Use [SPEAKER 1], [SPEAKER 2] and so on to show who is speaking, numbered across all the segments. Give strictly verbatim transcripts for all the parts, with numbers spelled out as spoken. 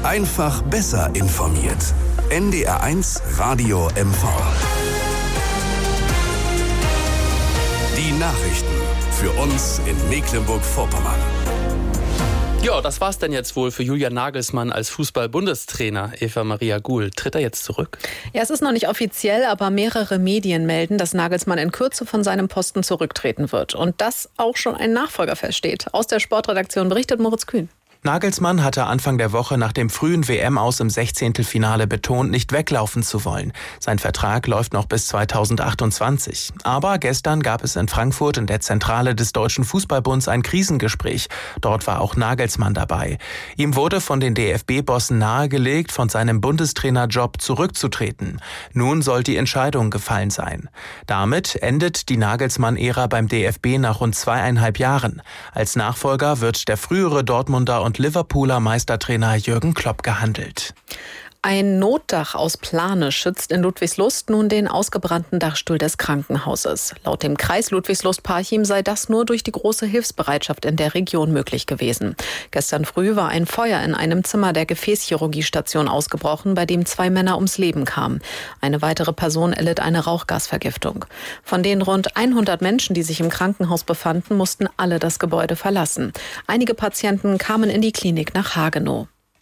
[SPEAKER 1] Einfach besser informiert. N D R eins Radio M V. Die Nachrichten für uns in Mecklenburg-Vorpommern.
[SPEAKER 2] Ja, das war's denn jetzt wohl für Julian Nagelsmann als Fußball-Bundestrainer. Eva Maria Guhl, tritt er jetzt zurück?
[SPEAKER 3] Ja, es ist noch nicht offiziell, aber mehrere Medien melden, dass Nagelsmann in Kürze von seinem Posten zurücktreten wird. Und dass auch schon ein Nachfolger feststeht. Aus der Sportredaktion berichtet Moritz Kühn.
[SPEAKER 4] Nagelsmann hatte Anfang der Woche nach dem frühen W M-Aus im Sechzehntelfinale betont, nicht weglaufen zu wollen. Sein Vertrag läuft noch bis zweitausendachtundzwanzig. Aber gestern gab es in Frankfurt in der Zentrale des Deutschen Fußballbunds ein Krisengespräch. Dort war auch Nagelsmann dabei. Ihm wurde von den D F B-Bossen nahegelegt, von seinem Bundestrainerjob zurückzutreten. Nun soll die Entscheidung gefallen sein. Damit endet die Nagelsmann-Ära beim D F B nach rund zweieinhalb Jahren. Als Nachfolger wird der frühere Dortmunder und Liverpooler Meistertrainer Jürgen Klopp gehandelt.
[SPEAKER 3] Ein Notdach aus Plane schützt in Ludwigslust nun den ausgebrannten Dachstuhl des Krankenhauses. Laut dem Kreis Ludwigslust-Parchim sei das nur durch die große Hilfsbereitschaft in der Region möglich gewesen. Gestern früh war ein Feuer in einem Zimmer der Gefäßchirurgiestation ausgebrochen, bei dem zwei Männer ums Leben kamen. Eine weitere Person erlitt eine Rauchgasvergiftung. Von den rund hundert Menschen, die sich im Krankenhaus befanden, mussten alle das Gebäude verlassen. Einige Patienten kamen in die Klinik nach Hagenow.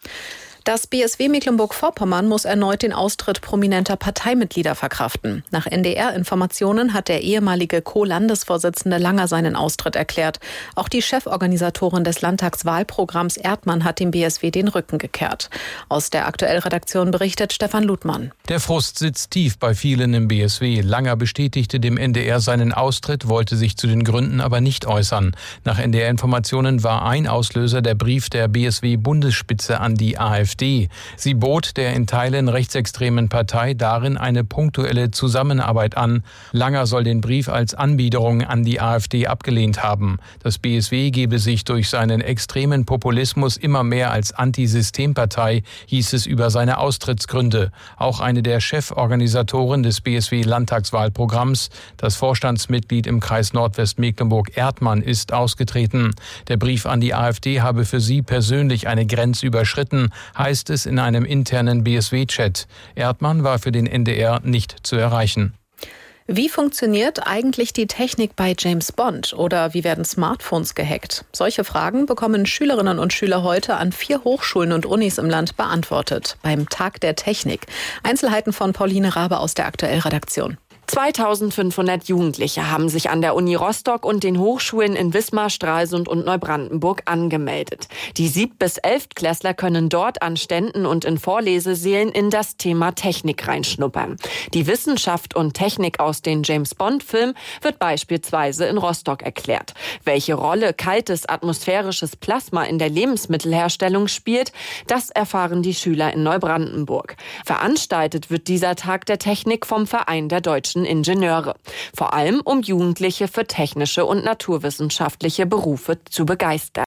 [SPEAKER 3] Das B S W Mecklenburg-Vorpommern muss erneut den Austritt prominenter Parteimitglieder verkraften. Nach N D R-Informationen hat der ehemalige Co-Landesvorsitzende Langer seinen Austritt erklärt. Auch die Cheforganisatorin des Landtagswahlprogramms Erdmann hat dem B S W den Rücken gekehrt. Aus der Aktuell-Redaktion berichtet Stefan Ludmann.
[SPEAKER 5] Der Frust sitzt tief bei vielen im B S W. Langer bestätigte dem N D R seinen Austritt, wollte sich zu den Gründen aber nicht äußern. Nach N D R-Informationen war ein Auslöser der Brief der B S W-Bundesspitze an die AfD. Sie bot der in Teilen rechtsextremen Partei darin eine punktuelle Zusammenarbeit an. Langer soll den Brief als Anbiederung an die AfD abgelehnt haben. Das B S W gebe sich durch seinen extremen Populismus immer mehr als Antisystempartei, hieß es über seine Austrittsgründe. Auch eine der Cheforganisatoren des B S W-Landtagswahlprogramms, das Vorstandsmitglied im Kreis Nordwestmecklenburg Erdmann, ist ausgetreten. Der Brief an die AfD habe für sie persönlich eine Grenze überschritten, heißt es in einem internen B S W-Chat. Erdmann war für den N D R nicht zu erreichen.
[SPEAKER 3] Wie funktioniert eigentlich die Technik bei James Bond oder wie werden Smartphones gehackt? Solche Fragen bekommen Schülerinnen und Schüler heute an vier Hochschulen und Unis im Land beantwortet beim Tag der Technik. Einzelheiten von Pauline Rabe aus der Aktuell-Redaktion.
[SPEAKER 6] zweitausendfünfhundert Jugendliche haben sich an der Uni Rostock und den Hochschulen in Wismar, Stralsund und Neubrandenburg angemeldet. Die Sieb- bis Elftklässler können dort an Ständen und in Vorlesesälen in das Thema Technik reinschnuppern. Die Wissenschaft und Technik aus den James-Bond-Filmen wird beispielsweise in Rostock erklärt. Welche Rolle kaltes atmosphärisches Plasma in der Lebensmittelherstellung spielt, das erfahren die Schüler in Neubrandenburg. Veranstaltet wird dieser Tag der Technik vom Verein der Deutschen Ingenieure. Vor allem, um Jugendliche für technische und naturwissenschaftliche Berufe zu begeistern.